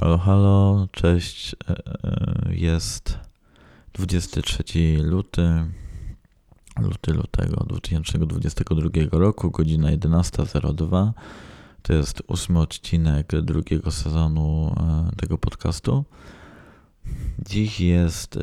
Halo, halo, cześć. Jest 23 lutego 2022 roku, godzina 11:02. To jest 8 odcinek drugiego sezonu tego podcastu. Dziś jest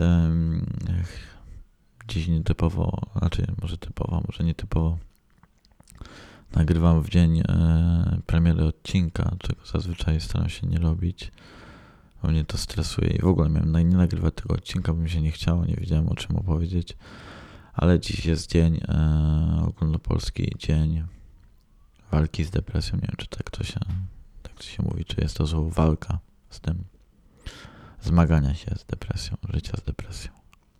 dziś nietypowo, może typowo, może nietypowo. Nagrywam w dzień premiery odcinka, czego zazwyczaj staram się nie robić, bo mnie to stresuje i w ogóle miałem nie nagrywać tego odcinka, bo mi się nie chciało, nie wiedziałem o czym opowiedzieć, ale dziś jest dzień ogólnopolski, dzień walki z depresją. Nie wiem, czy tak to się mówi, czy jest to słowo walka z tym, zmagania się z depresją, życia z depresją.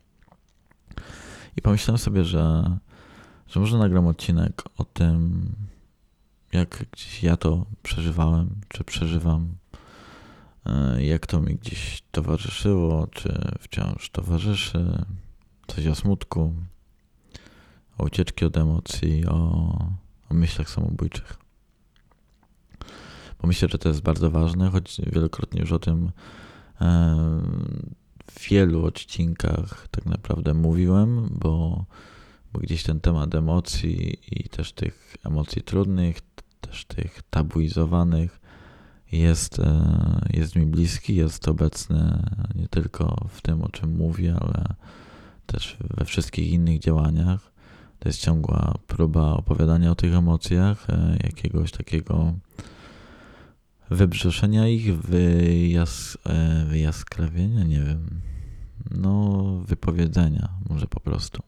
I pomyślałem sobie, że może nagram odcinek o tym, jak gdzieś ja to przeżywałem, czy przeżywam, jak to mi gdzieś towarzyszyło, czy wciąż towarzyszy, coś o smutku, o ucieczki od emocji, o myślach samobójczych. Bo myślę, że to jest bardzo ważne, choć wielokrotnie już o tym w wielu odcinkach tak naprawdę mówiłem, bo gdzieś ten temat emocji i też tych emocji trudnych, też tych tabuizowanych jest mi bliski, jest obecny nie tylko w tym, o czym mówię, ale też we wszystkich innych działaniach. To jest ciągła próba opowiadania o tych emocjach, jakiegoś takiego wybrzeszenia ich, wyjaskrawienia, nie wiem, wypowiedzenia może po prostu.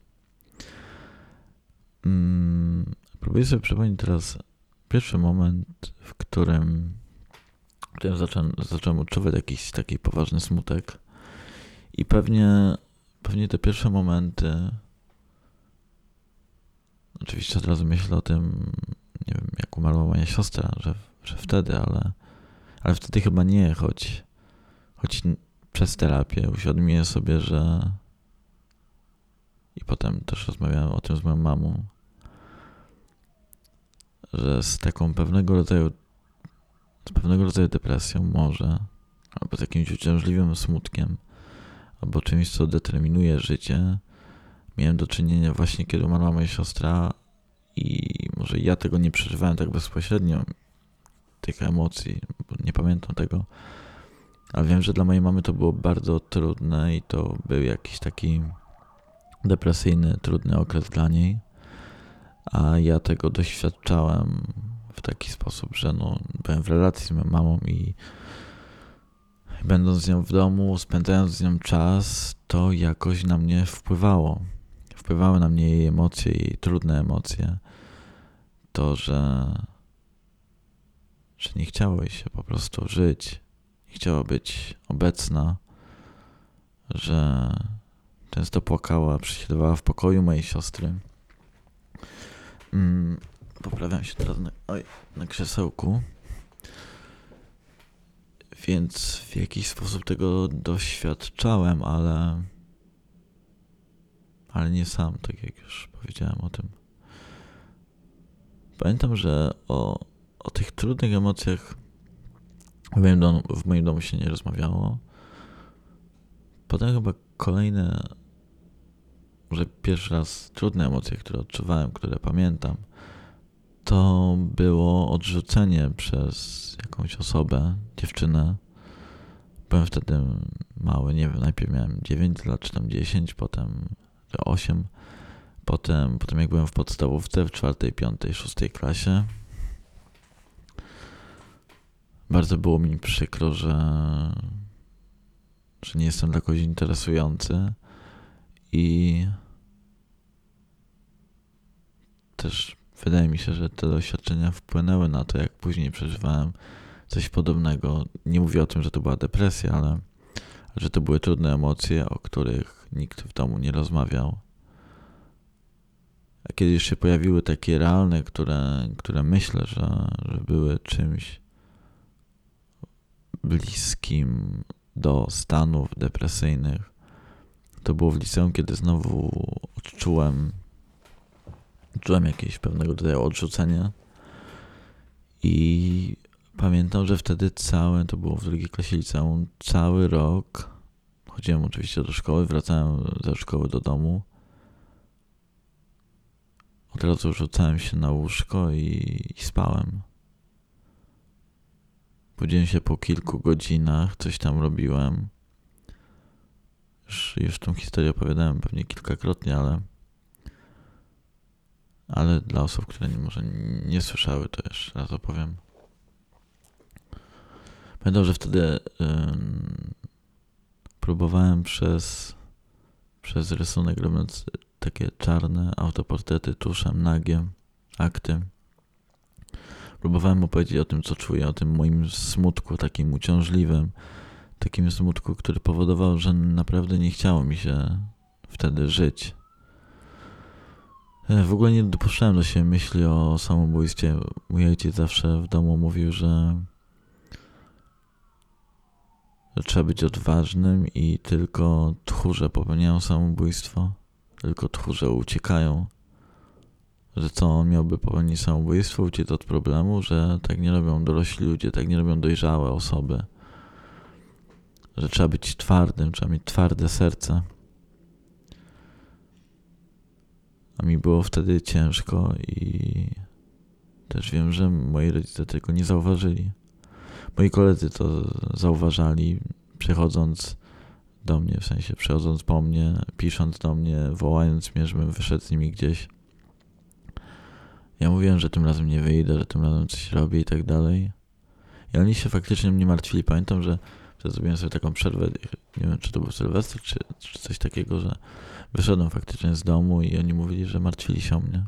Próbuję sobie przypomnieć teraz pierwszy moment, w którym zacząłem odczuwać jakiś taki poważny smutek i pewnie te pierwsze momenty, oczywiście od razu myślę o tym, nie wiem, jak umarła moja siostra, że wtedy, ale wtedy chyba nie, choć przez terapię uświadomiłem sobie, że i potem też rozmawiałem o tym z moją mamą, że z taką pewnego rodzaju depresją może, albo z jakimś uciążliwym smutkiem, albo czymś, co determinuje życie, miałem do czynienia właśnie, kiedy umarła moja siostra i może ja tego nie przeżywałem tak bezpośrednio, tych emocji, bo nie pamiętam tego, ale wiem, że dla mojej mamy to było bardzo trudne i to był jakiś taki depresyjny, trudny okres dla niej, a ja tego doświadczałem w taki sposób, że byłem w relacji z moją mamą i będąc z nią w domu, spędzając z nią czas, to jakoś na mnie wpływało. Wpływały na mnie jej emocje, jej trudne emocje. To, że nie chciało jej się po prostu żyć, nie chciała być obecna, że często płakała, przesiadywała w pokoju mojej siostry. Poprawiam się teraz na krzesełku. Więc w jakiś sposób tego doświadczałem, ale nie sam, tak jak już powiedziałem o tym. Pamiętam, że o tych trudnych emocjach w moim domu się nie rozmawiało. Potem chyba kolejne, może pierwszy raz trudne emocje, które odczuwałem, które pamiętam, to było odrzucenie przez jakąś osobę, dziewczynę. Byłem wtedy mały, nie wiem, najpierw miałem 9 lat, czy tam 10, potem 8. Potem jak byłem w podstawówce, w 4., 5., 6. klasie, bardzo było mi przykro, że nie jestem dla kogoś interesujący i też wydaje mi się, że te doświadczenia wpłynęły na to, jak później przeżywałem coś podobnego. Nie mówię o tym, że to była depresja, ale że to były trudne emocje, o których nikt w domu nie rozmawiał. A kiedy już się pojawiły takie realne, które myślę, że były czymś bliskim do stanów depresyjnych, to było w liceum, kiedy znowu odczułem jakieś pewnego rodzaju odrzucenie i pamiętam, że wtedy to było w drugiej klasie liceum, cały rok chodziłem oczywiście do szkoły, wracałem ze szkoły do domu. Od razu rzucałem się na łóżko i spałem. Budziłem się po kilku godzinach, coś tam robiłem. Już tą historię opowiadałem pewnie kilkakrotnie, ale dla osób, które może nie słyszały, to jeszcze raz opowiem. Pamiętam, że wtedy próbowałem przez rysunek, robiąc takie czarne autoportrety tuszem, nagie, akty. Próbowałem opowiedzieć o tym, co czuję, o tym moim smutku takim uciążliwym, takim smutku, który powodował, że naprawdę nie chciało mi się wtedy żyć. W ogóle nie dopuszczałem do siebie myśli o samobójstwie. Mój ojciec zawsze w domu mówił, że trzeba być odważnym i tylko tchórze popełniają samobójstwo, tylko tchórze uciekają. Że co, on miałby popełnić samobójstwo, uciec od problemu, że tak nie robią dorośli ludzie, tak nie robią dojrzałe osoby. Że trzeba być twardym, trzeba mieć twarde serce. A mi było wtedy ciężko i też wiem, że moi rodzice tego nie zauważyli. Moi koledzy to zauważali, przychodząc do mnie, w sensie przychodząc po mnie, pisząc do mnie, wołając mnie, żebym wyszedł z nimi gdzieś. Ja mówiłem, że tym razem nie wyjdę, że tym razem coś robię i tak dalej. I oni się faktycznie mnie martwili. Pamiętam, że wtedy zrobiłem sobie taką przerwę, nie wiem, czy to był Sylwester, czy coś takiego, że wyszedłem faktycznie z domu i oni mówili, że martwili się o mnie.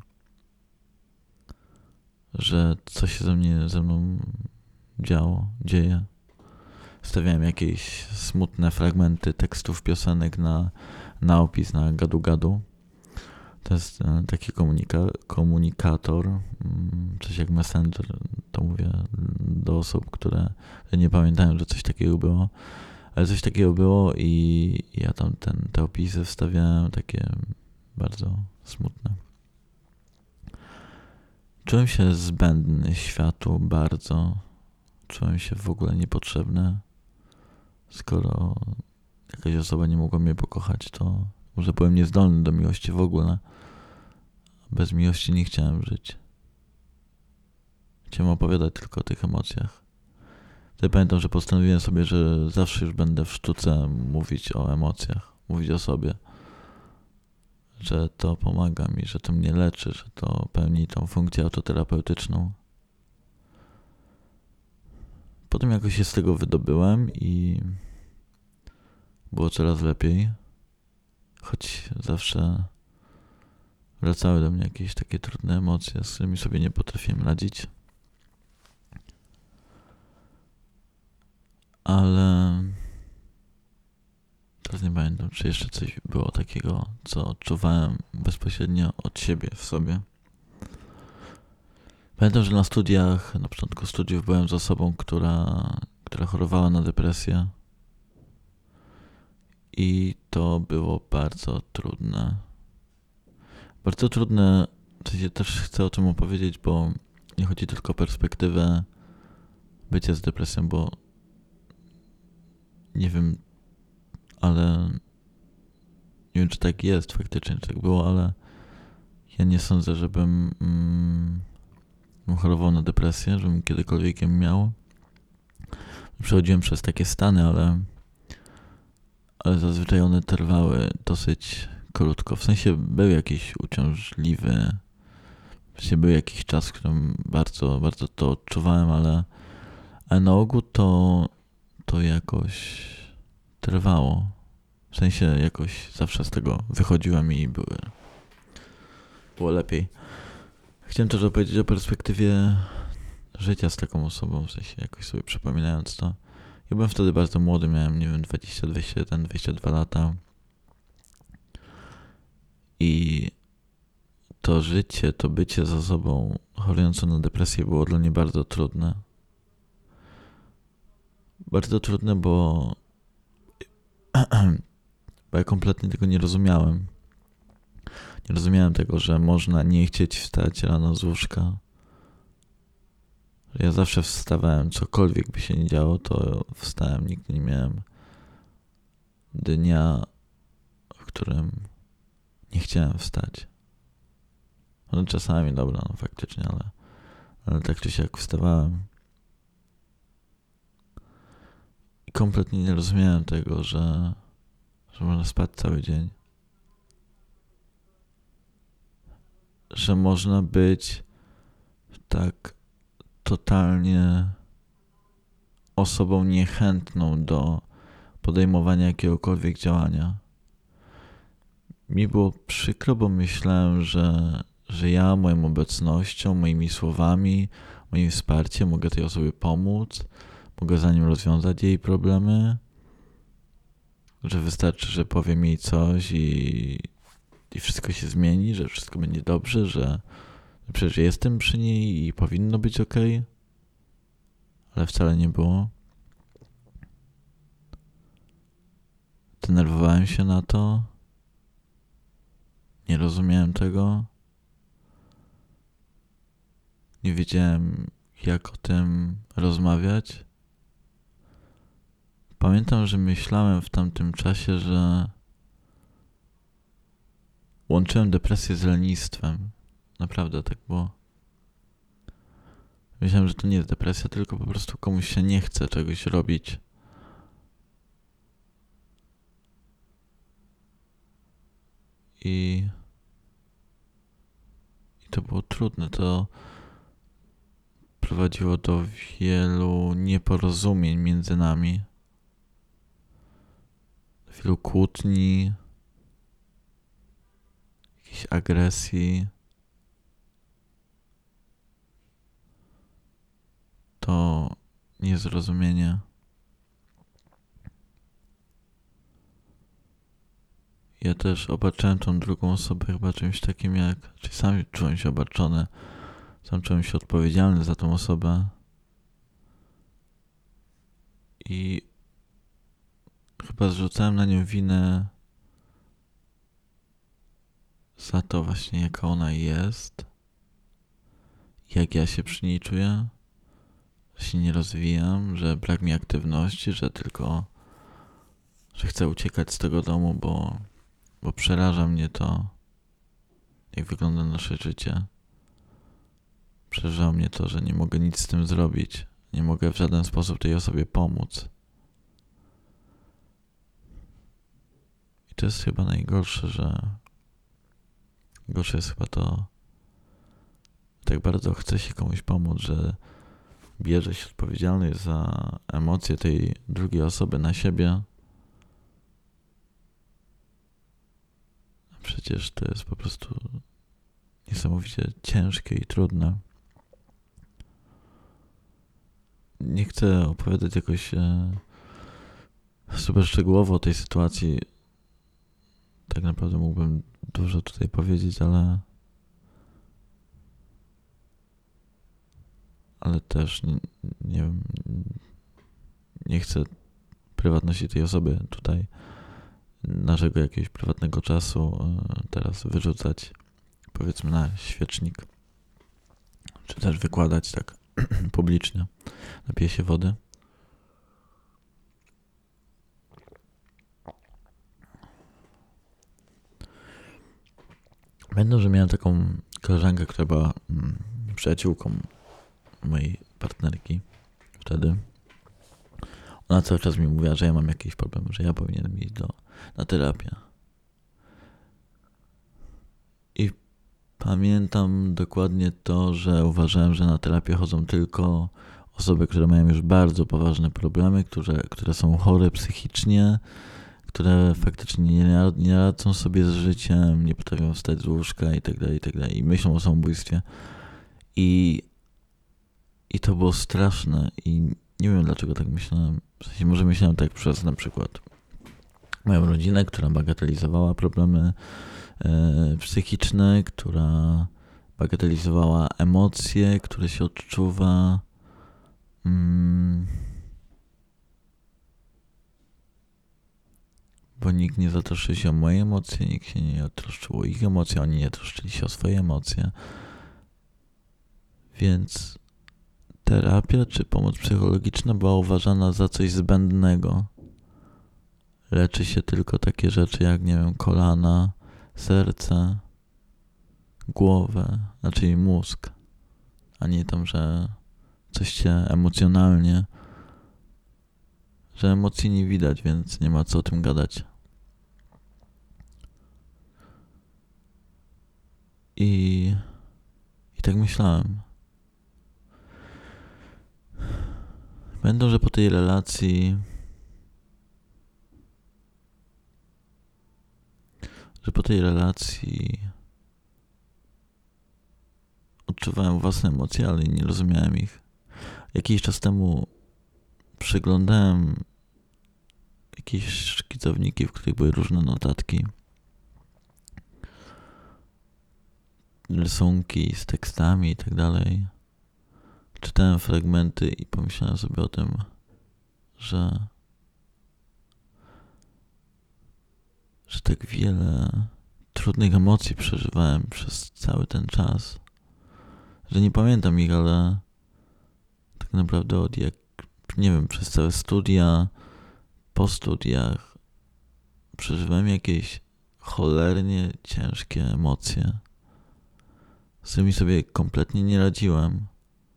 Że coś się ze mną dzieje. Stawiałem jakieś smutne fragmenty tekstów piosenek na opis, na gadu-gadu. To jest taki komunikator, coś jak Messenger, to mówię do osób, które nie pamiętają, że coś takiego było. Ale coś takiego było i ja tam te opisy wstawiałem takie bardzo smutne. Czułem się zbędny światu bardzo. Czułem się w ogóle niepotrzebny. Skoro jakaś osoba nie mogła mnie pokochać, to może byłem niezdolny do miłości w ogóle. Bez miłości nie chciałem żyć. Chciałem opowiadać tylko o tych emocjach. Wtedy pamiętam, że postanowiłem sobie, że zawsze już będę w sztuce mówić o emocjach, mówić o sobie. Że to pomaga mi, że to mnie leczy, że to pełni tą funkcję autoterapeutyczną. Potem jakoś się z tego wydobyłem i było coraz lepiej. Choć zawsze wracały do mnie jakieś takie trudne emocje, z którymi sobie nie potrafiłem radzić. Ale teraz nie pamiętam, czy jeszcze coś było takiego, co odczuwałem bezpośrednio od siebie w sobie. Pamiętam, że na początku studiów byłem z osobą, która chorowała na depresję. I to było bardzo trudne. Bardzo trudne, w sensie też chcę o tym opowiedzieć, bo nie chodzi tylko o perspektywę bycia z depresją, bo nie wiem, ale nie wiem, czy tak jest faktycznie, czy tak było, ale ja nie sądzę, żebym chorował na depresję, żebym kiedykolwiek ją miał. Przechodziłem przez takie stany, ale zazwyczaj one trwały dosyć krótko. W sensie był jakiś uciążliwy, był jakiś czas, w którym bardzo, bardzo to odczuwałem, ale na ogół to jakoś trwało. W sensie jakoś zawsze z tego wychodziłem i było lepiej. Chciałem też opowiedzieć o perspektywie życia z taką osobą, w sensie jakoś sobie przypominając to. Ja byłem wtedy bardzo młody, miałem, nie wiem, 20, 21, 22 lata. I to życie, to bycie z osobą chorującą na depresję było dla mnie bardzo trudne. Bardzo trudne, bo ja kompletnie tego nie rozumiałem. Nie rozumiałem tego, że można nie chcieć wstać rano z łóżka. Ja zawsze wstawałem, cokolwiek by się nie działo, to wstałem. Nigdy nie miałem dnia, w którym nie chciałem wstać. No czasami, dobra, no faktycznie, ale tak czy siak wstawałem. I kompletnie nie rozumiałem tego, że można spać cały dzień. Że można być tak totalnie osobą niechętną do podejmowania jakiegokolwiek działania. Mi było przykro, bo myślałem, że ja moją obecnością, moimi słowami, moim wsparciem mogę tej osobie pomóc, mogę za nim rozwiązać jej problemy, że wystarczy, że powiem jej coś i wszystko się zmieni, że wszystko będzie dobrze, że przecież jestem przy niej i powinno być okej. Ale wcale nie było. Denerwowałem się na to. Nie rozumiałem tego. Nie wiedziałem, jak o tym rozmawiać. Pamiętam, że myślałem w tamtym czasie, że łączyłem depresję z lenistwem. Naprawdę tak było. Myślałem, że to nie jest depresja, tylko po prostu komuś się nie chce czegoś robić. I to było trudne. To prowadziło do wielu nieporozumień między nami. Do wielu kłótni, jakiejś agresji. To niezrozumienie. Ja też obarczałem tą drugą osobę chyba czymś takim czyli sam czułem się obarczony, sam czułem się odpowiedzialny za tą osobę i chyba zrzucałem na nią winę za to właśnie, jaka ona jest, jak ja się przy niej czuję, że się nie rozwijam, że brak mi aktywności, że chcę uciekać z tego domu, bo przeraża mnie to, jak wygląda nasze życie. Przeraża mnie to, że nie mogę nic z tym zrobić. Nie mogę w żaden sposób tej osobie pomóc. I to jest chyba najgorsze, że gorsze jest chyba to, tak bardzo chce się komuś pomóc, że bierze się odpowiedzialność za emocje tej drugiej osoby na siebie. A przecież to jest po prostu niesamowicie ciężkie i trudne. Nie chcę opowiadać jakoś super szczegółowo o tej sytuacji. Tak naprawdę mógłbym dużo tutaj powiedzieć, ale też nie wiem, nie chcę prywatności tej osoby tutaj, naszego jakiegoś prywatnego czasu teraz wyrzucać, powiedzmy, na świecznik, czy też wykładać tak publicznie. Napiję się wody. Pamiętam, że miałem taką koleżankę, która była przyjaciółką mojej partnerki wtedy. Ona cały czas mi mówiła, że ja mam jakiś problem, że ja powinienem iść na terapię. I pamiętam dokładnie to, że uważałem, że na terapię chodzą tylko osoby, które mają już bardzo poważne problemy, które są chore psychicznie, które faktycznie nie radzą sobie z życiem, nie potrafią wstać z łóżka i tak dalej, i myślą o samobójstwie. I to było straszne i nie wiem, dlaczego tak myślałem. W sensie może myślałem tak przez na przykład moją rodzinę, która bagatelizowała problemy psychiczne, która bagatelizowała emocje, które się odczuwa. Bo nikt nie zatroszczył się o moje emocje, nikt się nie troszczył o ich emocje, oni nie troszczyli się o swoje emocje. Więc terapia czy pomoc psychologiczna była uważana za coś zbędnego. Leczy się tylko takie rzeczy jak, nie wiem, kolana, serce, głowę, znaczy mózg, a nie tam, że coś się emocjonalnie, że emocji nie widać, więc nie ma co o tym gadać. I tak myślałem. Będą, że po tej relacji, odczuwałem własne emocje, ale nie rozumiałem ich. Jakiś czas temu przeglądałem jakieś szkicowniki, w których były różne notatki, rysunki z tekstami i tak dalej. Czytałem fragmenty i pomyślałem sobie o tym, że tak wiele trudnych emocji przeżywałem przez cały ten czas, że nie pamiętam ich, ale tak naprawdę przez całe studia, po studiach przeżywałem jakieś cholernie ciężkie emocje, z którymi sobie kompletnie nie radziłem.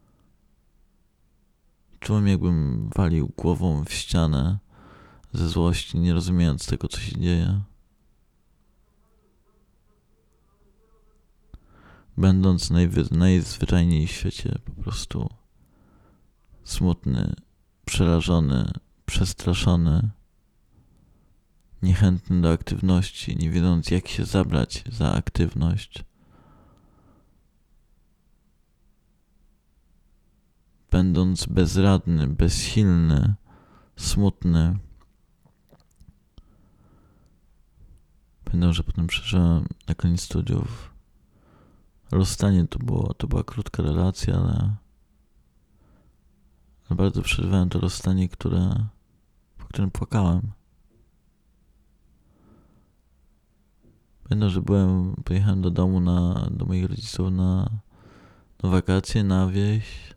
Czułem, jakbym walił głową w ścianę ze złości, nie rozumiejąc tego, co się dzieje. Będąc najzwyczajniej w świecie po prostu smutny, przerażony, przestraszony, niechętny do aktywności, nie wiedząc, jak się zabrać za aktywność. Będąc bezradny, bezsilny, smutny. Pamiętam, że potem przeżyłem na koniec studiów rozstanie. To była krótka relacja, ale bardzo przeżywałem to rozstanie, po którym płakałem. Pamiętam, że pojechałem do domu, do moich rodziców na wakacje, na wieś.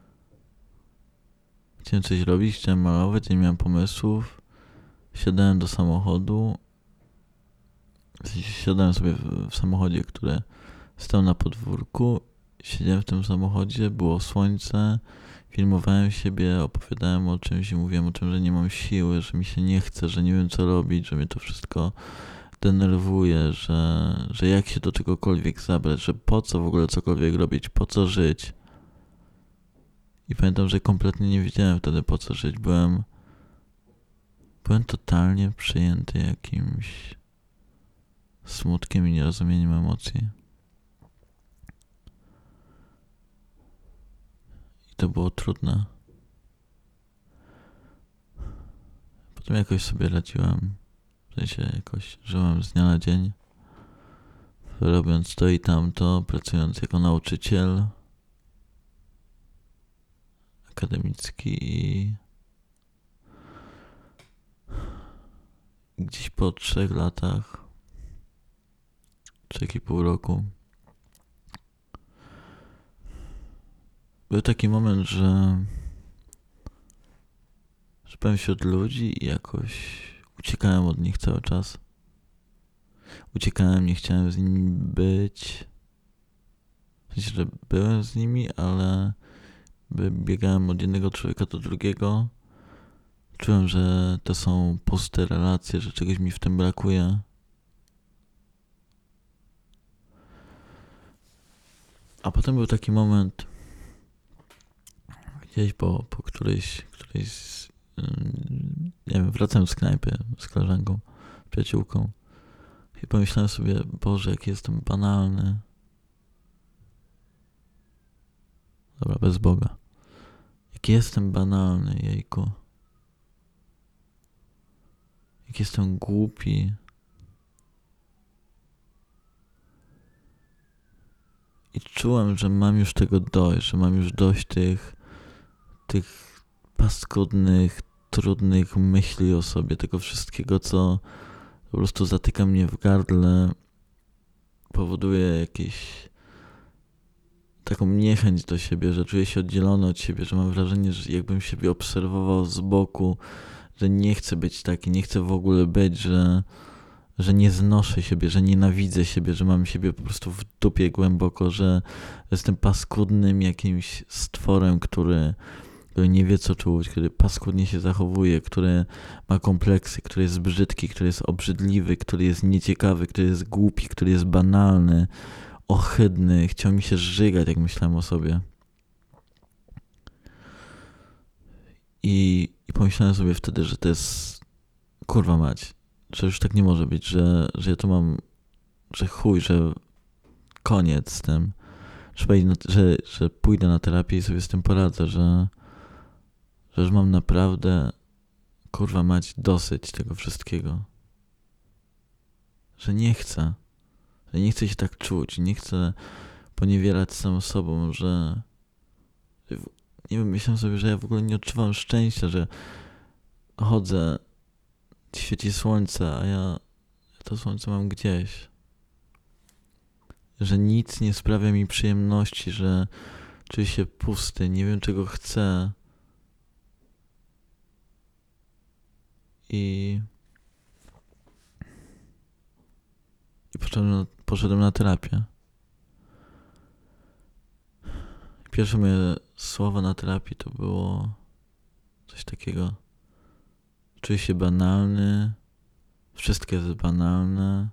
Chciałem coś robić, chciałem malować, nie miałem pomysłów. Siadałem do samochodu. Siadałem sobie w samochodzie, który stał na podwórku. Siedziałem w tym samochodzie, było słońce. Filmowałem siebie, opowiadałem o czymś i mówiłem o tym, że nie mam siły, że mi się nie chce, że nie wiem co robić, że mnie to wszystko denerwuje, że jak się do czegokolwiek zabrać, że po co w ogóle cokolwiek robić, po co żyć. I pamiętam, że kompletnie nie wiedziałem wtedy, po co żyć. Byłem totalnie przejęty jakimś smutkiem i nierozumieniem emocji. I to było trudne. Potem jakoś sobie radziłem. W sensie jakoś żyłem z dnia na dzień. Robiąc to i tamto, pracując jako nauczyciel akademicki i gdzieś po 3 latach, 3,5 roku był taki moment, że byłem wśród ludzi i jakoś uciekałem od nich cały czas. Uciekałem, nie chciałem z nimi być. W sensie, że byłem z nimi, ale biegałem od jednego człowieka do drugiego. Czułem, że to są puste relacje, że czegoś mi w tym brakuje. A potem był taki moment, gdzieś po którejś nie wiem, wracałem z knajpy z koleżanką, przyjaciółką i pomyślałem sobie, Boże, jaki jestem banalny. Dobra, bez Boga. Jaki jestem banalny, jejku. Jak jestem głupi. I czułem, że mam już tego dość, że mam już dość tych paskudnych, trudnych myśli o sobie, tego wszystkiego, co po prostu zatyka mnie w gardle, powoduje jakieś taką niechęć do siebie, że czuję się oddzielony od siebie, że mam wrażenie, że jakbym siebie obserwował z boku, że nie chcę być taki, nie chcę w ogóle być, że nie znoszę siebie, że nienawidzę siebie, że mam siebie po prostu w dupie głęboko, że jestem paskudnym jakimś stworem, który nie wie co czuć, który paskudnie się zachowuje, który ma kompleksy, który jest brzydki, który jest obrzydliwy, który jest nieciekawy, który jest głupi, który jest banalny, ohydny. Chciał mi się żygać, jak myślałem o sobie. I pomyślałem sobie wtedy, że to jest kurwa mać, że już tak nie może być, że ja tu mam, że chuj, że koniec z tym, że pójdę na terapię i sobie z tym poradzę, że już mam naprawdę kurwa mać dosyć tego wszystkiego. Że nie chcę się tak czuć, nie chcę poniewierać sam sobą, że nie wiem, myślałem sobie, że ja w ogóle nie odczuwam szczęścia, że chodzę, świeci słońce, a ja to słońce mam gdzieś. Że nic nie sprawia mi przyjemności, że czuję się pusty, nie wiem czego chcę. I poszedłem na terapię. Pierwsze moje słowa na terapii to było coś takiego. Czuję się banalny, wszystko jest banalne.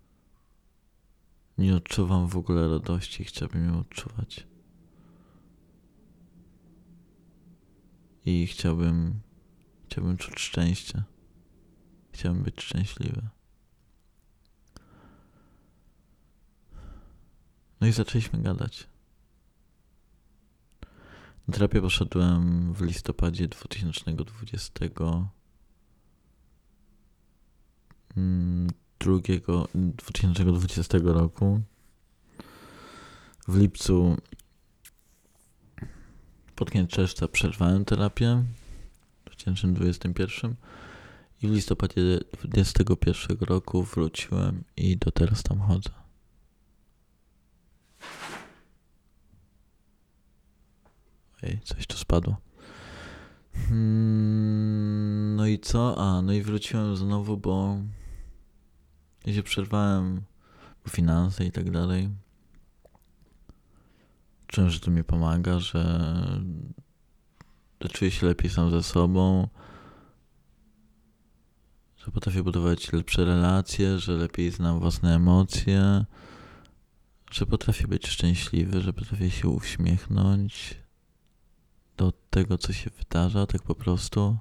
Nie odczuwam w ogóle radości, chciałbym ją odczuwać. I chciałbym czuć szczęście. Chciałbym być szczęśliwy. No i zaczęliśmy gadać. Na terapię poszedłem w listopadzie 2020 roku. W lipcu pod koniec czerwca przerwałem terapię w 2021 i w listopadzie 2021 roku wróciłem i do teraz tam chodzę. Coś tu spadło. No i co? No i wróciłem znowu, bo ja się przerwałem, bo finanse i tak dalej. Czułem, że to mi pomaga, że czuję się lepiej sam ze sobą, że potrafię budować lepsze relacje, że lepiej znam własne emocje, że potrafię być szczęśliwy, że potrafię się uśmiechnąć do tego, co się wydarza, tak po prostu.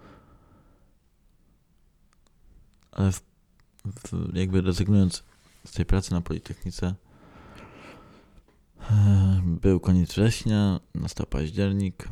Ale jakby rezygnując z tej pracy na Politechnice, był koniec września, nastał październik.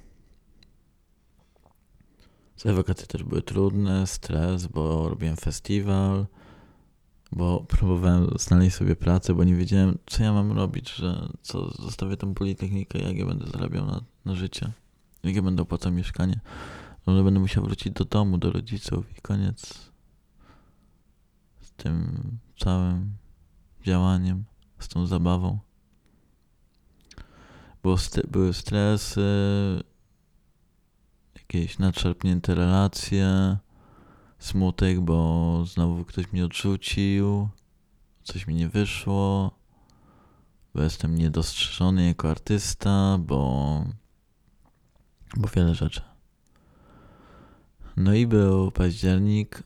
Te wakacje też były trudne, stres, bo robiłem festiwal, bo próbowałem znaleźć sobie pracę, bo nie wiedziałem, co ja mam robić, że zostawię tą Politechnikę, jak ja będę zarabiał na życie, jak ja będę opłacał mieszkanie. No, będę musiał wrócić do domu, do rodziców i koniec z tym całym działaniem, z tą zabawą. Były stresy, jakieś nadszarpnięte relacje, smutek, bo znowu ktoś mnie odrzucił, coś mi nie wyszło, bo jestem niedostrzeżony jako artysta, bo wiele rzeczy. No i był październik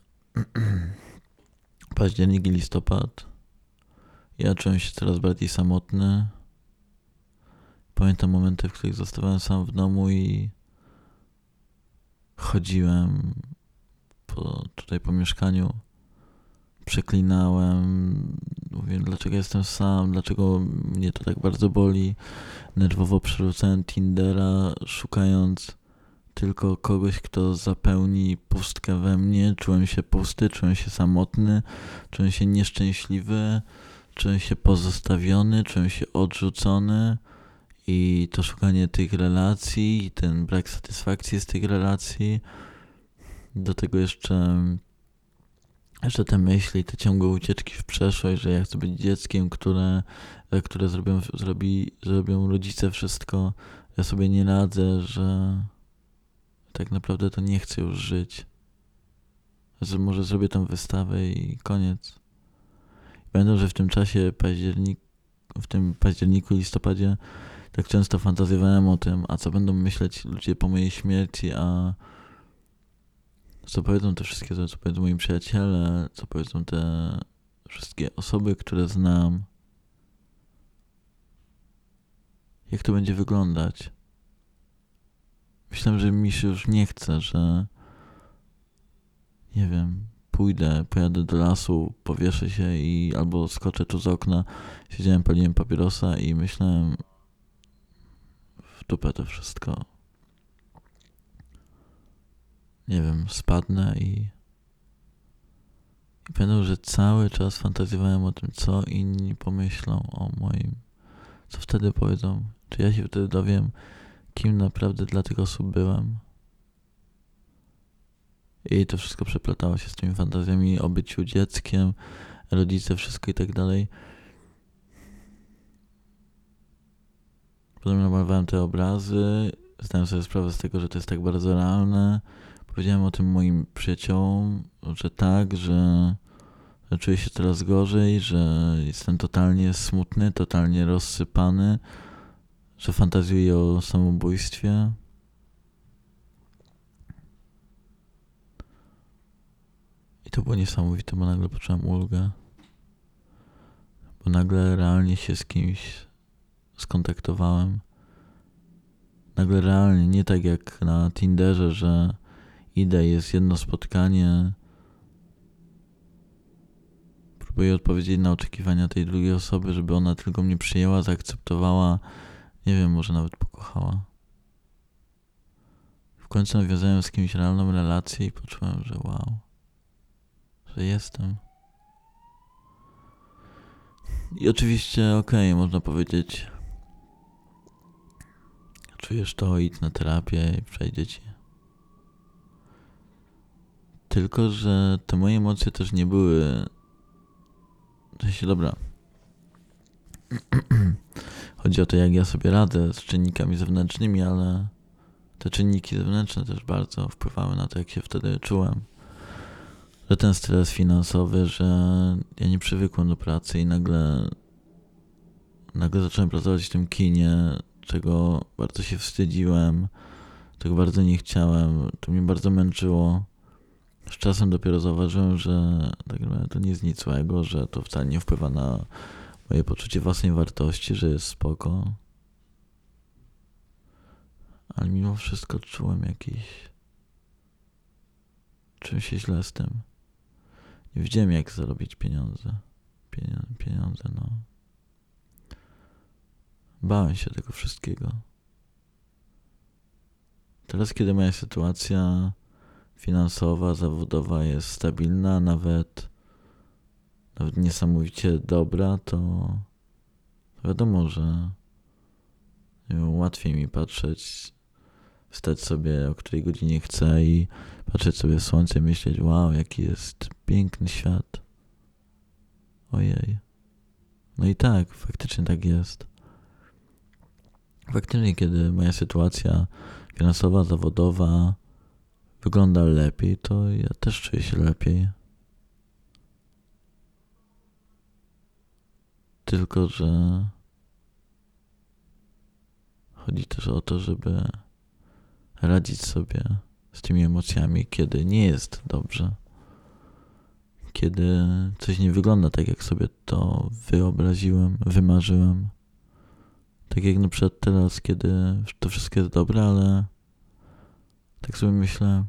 i listopad. Ja czułem się coraz bardziej samotny. Pamiętam momenty, w których zostawałem sam w domu i chodziłem po mieszkaniu, przeklinałem, mówię, dlaczego jestem sam, dlaczego mnie to tak bardzo boli. Nerwowo przerzucałem Tindera, szukając tylko kogoś, kto zapełni pustkę we mnie. Czułem się pusty, czułem się samotny, czułem się nieszczęśliwy, czułem się pozostawiony, czułem się odrzucony. I to szukanie tych relacji, i ten brak satysfakcji z tych relacji, do tego jeszcze Jeszcze te myśli, te ciągłe ucieczki w przeszłość, że ja chcę być dzieckiem, które zrobią rodzice wszystko. Ja sobie nie radzę, że tak naprawdę to nie chcę już żyć. Że może zrobię tam wystawę i koniec. Pamiętam, że w tym czasie w tym październiku, listopadzie tak często fantazjowałem o tym, a co będą myśleć ludzie po mojej śmierci, a co powiedzą te wszystkie, co powiedzą moi przyjaciele, co powiedzą te wszystkie osoby, które znam. Jak to będzie wyglądać? Myślałem, że mi się już nie chce, że nie wiem, pojadę do lasu, powieszę się i albo skoczę tu z okna. Siedziałem, paliłem papierosa i myślałem, w dupę to wszystko. Nie wiem, spadnę i pamiętam, że cały czas fantazjowałem o tym, co inni pomyślą o moim, co wtedy powiedzą, czy ja się wtedy dowiem, kim naprawdę dla tych osób byłem. I to wszystko przeplatało się z tymi fantazjami o byciu dzieckiem, rodzice, wszystko i tak dalej. Potem namalowałem te obrazy, zdałem sobie sprawę z tego, że to jest tak bardzo realne. Powiedziałem o tym moim przyjaciołom, że tak, że czuję się coraz gorzej, że jestem totalnie smutny, totalnie rozsypany, że fantazjuję o samobójstwie. I to było niesamowite, bo nagle poczułem ulgę. Bo nagle realnie się z kimś skontaktowałem. Nagle realnie, nie tak jak na Tinderze, że idę, jest jedno spotkanie, próbuję odpowiedzieć na oczekiwania tej drugiej osoby, żeby ona tylko mnie przyjęła, zaakceptowała, nie wiem, może nawet pokochała. W końcu nawiązałem z kimś realną relację i poczułem, że wow, że jestem. I oczywiście, można powiedzieć, czujesz to, idź na terapię i przejdzie ci. Tylko, że te moje emocje też nie były... Dobra. Chodzi o to, jak ja sobie radzę z czynnikami zewnętrznymi, ale te czynniki zewnętrzne też bardzo wpływały na to, jak się wtedy czułem. Że ten stres finansowy, że ja nie przywykłem do pracy i nagle zacząłem pracować w tym kinie, czego bardzo się wstydziłem, czego bardzo nie chciałem, to mnie bardzo męczyło. Z czasem dopiero zauważyłem, że tak naprawdę to nie jest nic złego, że to wcale nie wpływa na moje poczucie własnej wartości, że jest spoko. Ale mimo wszystko czułem czułem się źle z tym. Nie wiedziałem, jak zarobić pieniądze. Pieniądze, no. Bałem się tego wszystkiego. Teraz, kiedy moja sytuacja finansowa, zawodowa jest stabilna, nawet niesamowicie dobra, to wiadomo, że łatwiej mi patrzeć, wstać sobie o której godzinie chcę i patrzeć sobie w słońce i myśleć, wow, jaki jest piękny świat. Ojej. No i tak, faktycznie tak jest. Faktycznie, kiedy moja sytuacja finansowa, zawodowa wygląda lepiej, to ja też czuję się lepiej. Tylko, że chodzi też o to, żeby radzić sobie z tymi emocjami, kiedy nie jest dobrze. Kiedy coś nie wygląda tak, jak sobie to wyobraziłem, wymarzyłem. Tak jak na przykład teraz, kiedy to wszystko jest dobre, ale tak sobie myślę,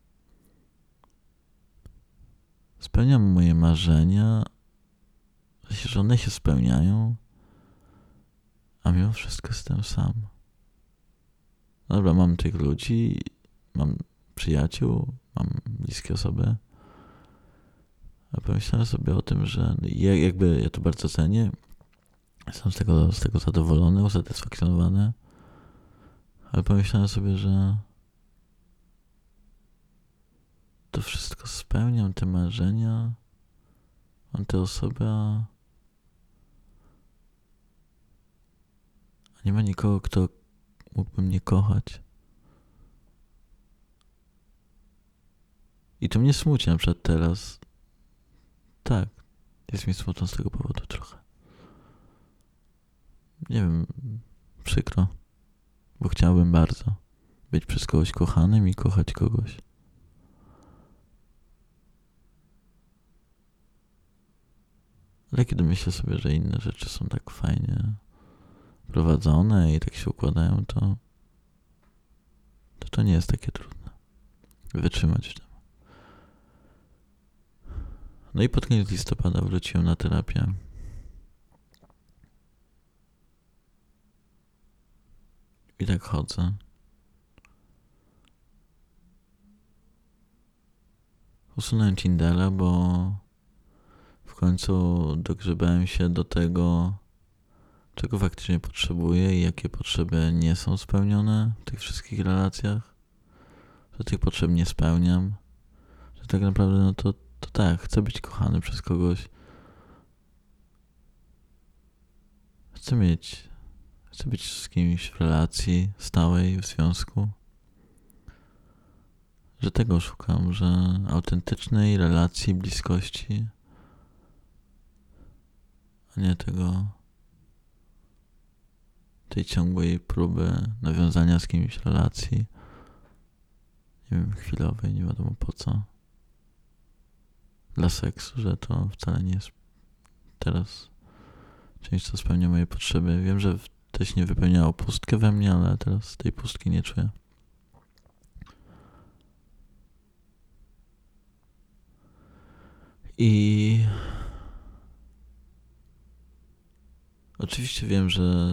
spełniam moje marzenia, że one się spełniają, a mimo wszystko jestem sam. Dobra, mam tych ludzi, mam przyjaciół, mam bliskie osoby, a pomyślałem sobie o tym, że ja to bardzo cenię, jestem z tego zadowolony, usatysfakcjonowany, ale pomyślałem sobie, że to wszystko spełniam te marzenia, mam tę osobę, a nie ma nikogo, kto mógłby mnie kochać. I to mnie smuci na przykład teraz. Tak, jest mi smutno z tego powodu trochę. Nie wiem, przykro, bo chciałbym bardzo być przez kogoś kochanym i kochać kogoś. Ale kiedy myślę sobie, że inne rzeczy są tak fajnie prowadzone i tak się układają, to nie jest takie trudne wytrzymać w tym. No i pod koniec listopada wróciłem na terapię. I tak chodzę. Usunąłem Tindera, bo w końcu dogrzebałem się do tego, czego faktycznie potrzebuję i jakie potrzeby nie są spełnione w tych wszystkich relacjach. Że tych potrzeb nie spełniam. Że tak naprawdę no to tak, chcę być kochany przez kogoś. Chcę być z kimś w relacji stałej, w związku. Że tego szukam, że autentycznej relacji, bliskości, a nie tej ciągłej próby nawiązania z kimś relacji, nie wiem, chwilowej, nie wiadomo po co, dla seksu, że to wcale nie jest teraz czymś, co spełnia moje potrzeby. Wiem, że też nie wypełniało pustkę we mnie, ale teraz tej pustki nie czuję. I oczywiście wiem, że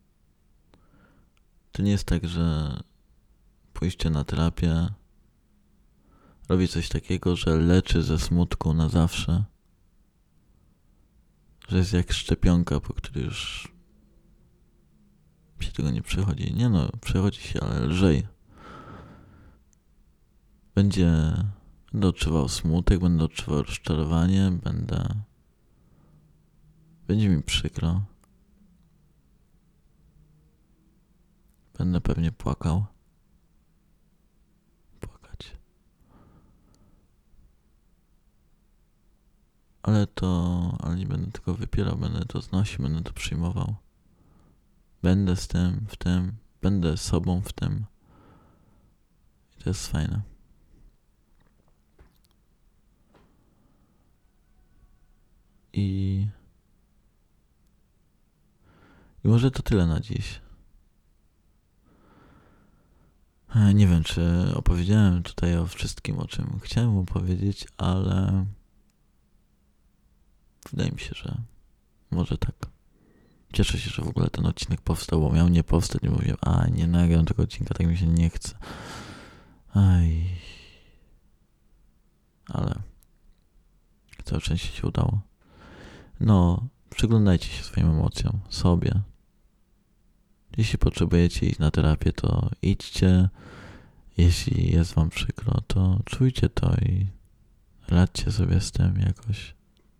to nie jest tak, że pójście na terapię robi coś takiego, że leczy ze smutku na zawsze. Że jest jak szczepionka, po której już się tego nie przechodzi. Nie no, przechodzi się, ale lżej. Będę odczuwał smutek, będę odczuwał rozczarowanie, będzie mi przykro. Będę pewnie płakać. Ale nie będę tego wypierał, będę to znosił, będę to przyjmował. Będę z tym, w tym, będę sobą w tym. I to jest fajne. I może to tyle na dziś. Nie wiem, czy opowiedziałem tutaj o wszystkim, o czym chciałem opowiedzieć, ale wydaje mi się, że może tak. Cieszę się, że w ogóle ten odcinek powstał, bo miał nie powstać i mówiłem, nie nagram tego odcinka, tak mi się nie chce. Ale całe szczęście się udało. No, przyglądajcie się swoim emocjom, sobie. Jeśli potrzebujecie iść na terapię, to idźcie. Jeśli jest wam przykro, to czujcie to i radźcie sobie z tym jakoś.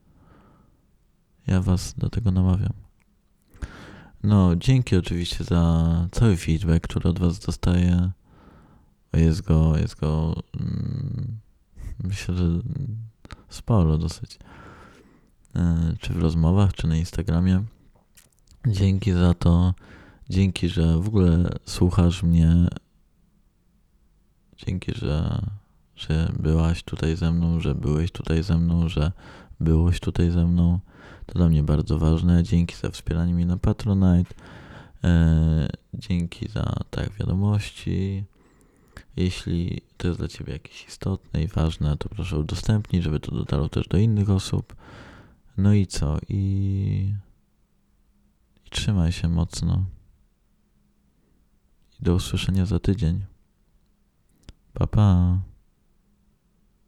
Ja was do tego namawiam. No, dzięki oczywiście za cały feedback, który od was dostaję. Jest go myślę, że sporo dosyć. Czy w rozmowach, czy na Instagramie. Dzięki za to. Dzięki, że w ogóle słuchasz mnie. Dzięki, że byłaś tutaj ze mną, że byłeś tutaj ze mną, że byłoś tutaj ze mną. To dla mnie bardzo ważne. Dzięki za wspieranie mnie na Patronite. Dzięki za wiadomości. Jeśli to jest dla ciebie jakieś istotne i ważne, to proszę udostępnić, żeby to dotarło też do innych osób. No i co? I trzymaj się mocno. I do usłyszenia za tydzień. Pa, pa.